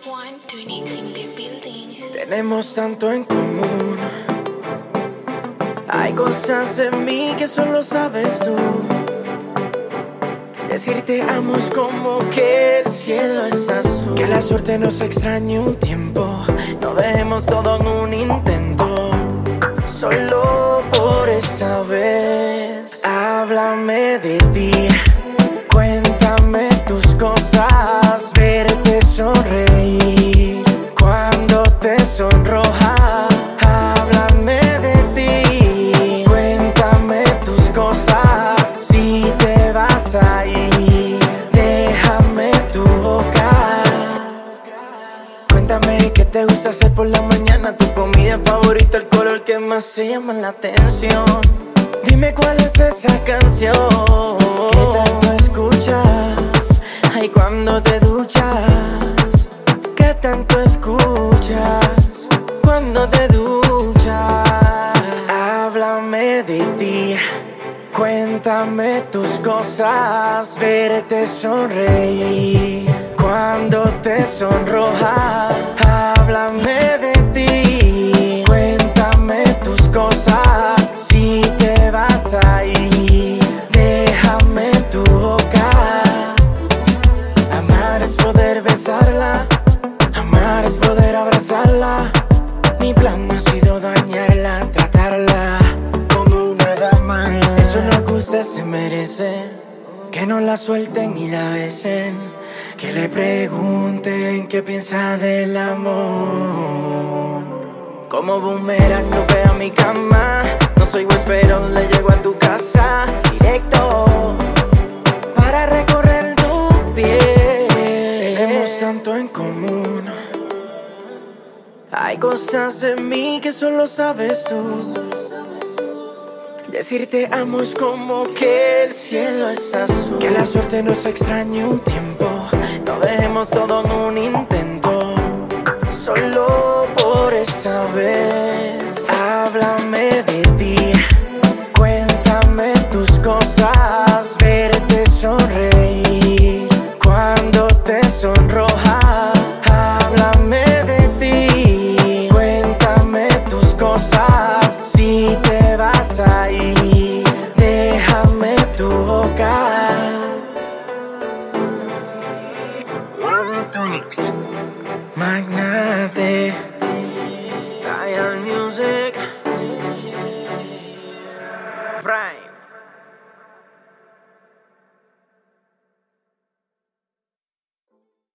One Tunics in the building. Tenemos tanto en común. Hay cosas en mí que solo sabes tú. Decirte amo es como que el cielo es azul. Que la suerte nos extrañe un tiempo. No dejemos todo en un intento. Solo por esta vez. Háblame de ti. Cuéntame tus cosas. Verte sonreír cuando te sonrojas. Háblame de ti. Cuéntame tus cosas. Si te vas a ir, déjame tu boca. Cuéntame qué te gusta hacer por la mañana. Tu comida favorita, el color que más se llama la atención. Dime cuál es esa canción que tanto escuchas. Ay, cuando te duchas. ¿Qué tanto escuchas cuando te duchas? Háblame de ti. Cuéntame tus cosas. Verte sonreír cuando te sonrojas. Háblame de ti. Cuéntame tus cosas. Si te vas a ir, déjame tu boca. Amar es poder besarla. Amar es poder abrazarla. Mi plan no ha sido dañarla, tratarla como una dama. Eso no que usted se merece. Que no la suelten y la besen. Que le pregunten qué piensa del amor. Como boomerang no ve a mi cama. No soy huésped, le llego a tu casa directo para recorrer tu piel. Tenemos tanto en común. Hay cosas en mí que solo sabes tú. Decirte amo es como que el cielo es azul. Que la suerte nos extrañe un tiempo. No dejemos todo en un intento. Solo por esta vez. Háblame de ti. Cuéntame tus cosas.